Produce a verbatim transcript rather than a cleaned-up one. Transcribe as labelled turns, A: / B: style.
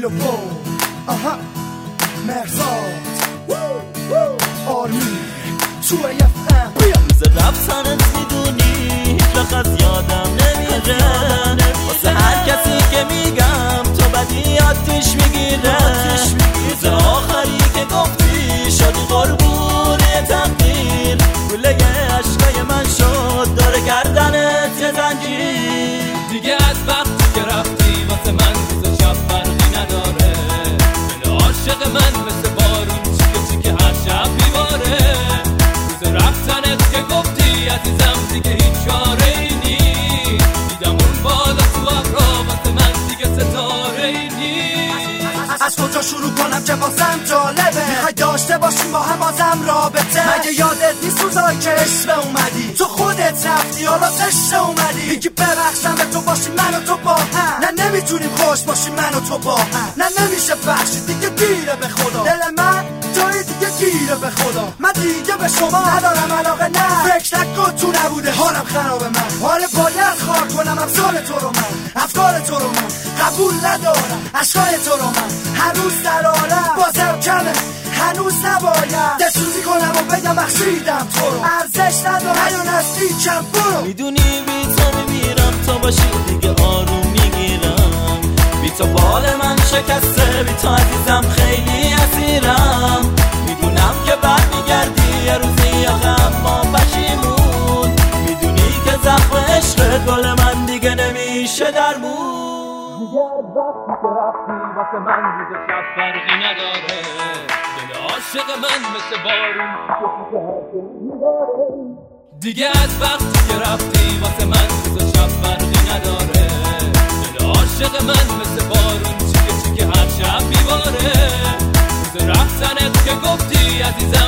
A: کیلو پو آها مرزاد آرمی تو اف ام
B: روز رفتنت میدونی هیچ وقت از یادم نمیره واسه هر کسی که میگم تو بدی آتیش میگیره روز آخری که گفتی شدی قربونی تقدیر گله عشقای من شد داره گردنت یه زنجیر
C: دیگه از وقتی که رفتی واسه من روز شب فرقی نداره دل عاشق من مثل بارون چیکه چیکه هر شب میباره روز رفتنت که گفتی عزیزم دیگه هیچ چاره ای نیست دیدم اون بالا تو ابرا واسه من دیگه ستاره ای نیست
A: از کجا شروع کنم که بازم جالبه میخوای داشته باشیم با هم بازم رابطه مگه یادت نیست روزایی که عشق اومدی تو خودت رفتی حالا زشته اومدی میگی ببخشم به تو باشیم من و تو با هم نه نمیتونیم خوش باشیم من و تو با هم نه نمیشه بخشید دیگه دیره به خدا دل من توی دیگه گیره به خدا من دیگه به شما ندارم علاقه نه فکر نکن تو نبوده حالم خرابه من حالا باید خار کنم افکار تو رو من افکار تو رو من قبول ندارم عشقای تو رو من هنوز در عالم بازم کمه هنوز نباید دستوزی کنم و بگم بخشیدم تو رو ارزش نداره یا نزدیکم برو
B: میدونی بی تو میمیرم تو باشی دیگه آروم میگیرم بی تو بال من شکسته بی تو عزیزم خیلی اسیرم میدونم که بعد میگردی یه روزی یا غم ما پشیمون میدونی که زخم عشق گل من دیگه نمیشه درمون
C: دیگه از وقتی که رفتی واسه من روز شب فرقی نداره دل عاشق من مثل بارون چیکه چیکه هر شب میباره دیگه از وقتی که رفتی واسه من روز شب فرقی نداره دل عاشق من مثل بارون چیکه چیکه هر شب میباره روز رفتنت که گفتی عزیزم